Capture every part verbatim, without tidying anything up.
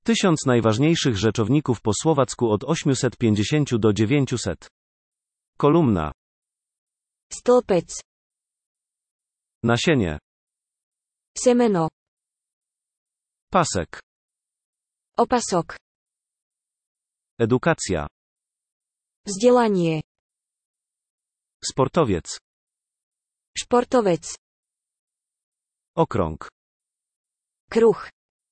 Tysiąc najważniejszych rzeczowników po słowacku od osiemset pięćdziesiąt do dziewięciuset. Kolumna. Stĺpec. Nasienie. Semeno. Pasek. Opasok. Edukacja. Vzdelanie. Sportowiec. Športovec. Okrąg. Kruh.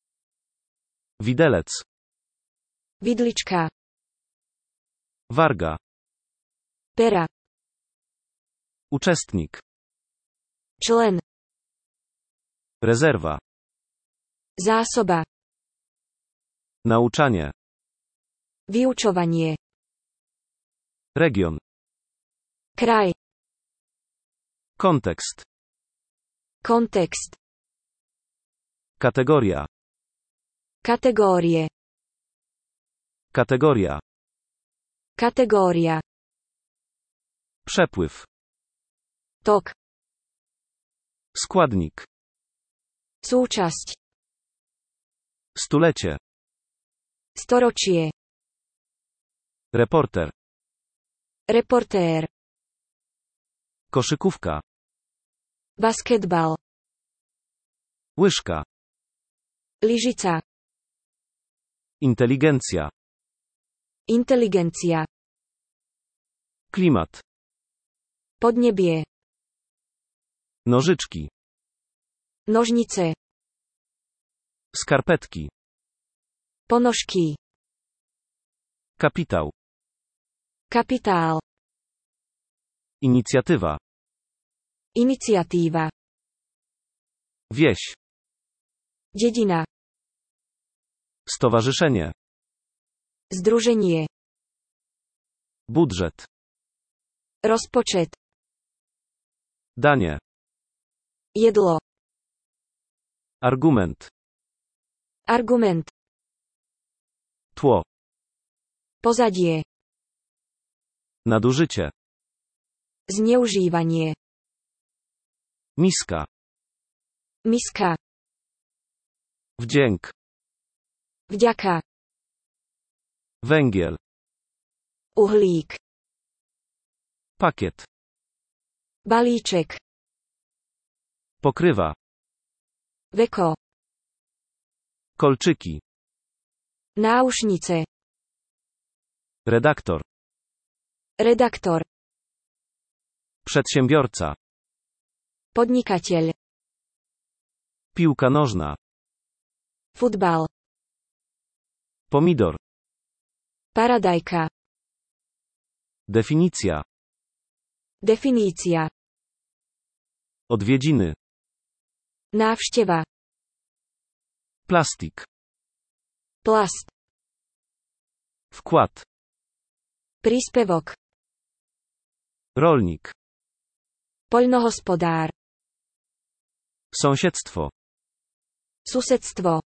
Widelec. Vidlička. Warga. Pera. Uczestnik. Člen. Rezerwa. Zásoba. Nauczanie. Vyučovanie. Region. Kraj. Kontekst. Kontekst. Kategoria. Kategórie. Kategoria. Kategória. Przepływ. Tok. Składnik. Súčasť. Stulecie. Storočie. Reporter. Reportér. Koszykówka. Basketbal. Łyżka. Lyžica. Inteligencja. Inteligencia. Klimat. Podnebie. Nożyczki. Nožnice. Skarpetki. Ponožky. Kapitał. Kapitál. Inicjatywa. Iniciatíva. Wieś. Dedina. Stowarzyszenie. Združenie. Budżet. Rozpočet. Danie. Jedlo. Argument. Argument. Tło. Pozadie. Nadużycie. Zneužívanie. Miska. Miska. Wdzięk. Vďaka. Węgiel. Uhlík. Pakiet. Balíček. Pokrywa. Veko. Kolczyki. Náušnice. Redaktor. Redaktor. Przedsiębiorca. Podnikateľ. Piłka nożna. Futbal. Pomidor. Paradajka. Definicja. Definícia. Odwiedziny. Návšteva. Plastik. Plast. Wkład. Príspevok. Rolnik. Poľnohospodár. Sąsiedztwo. Susedstvo.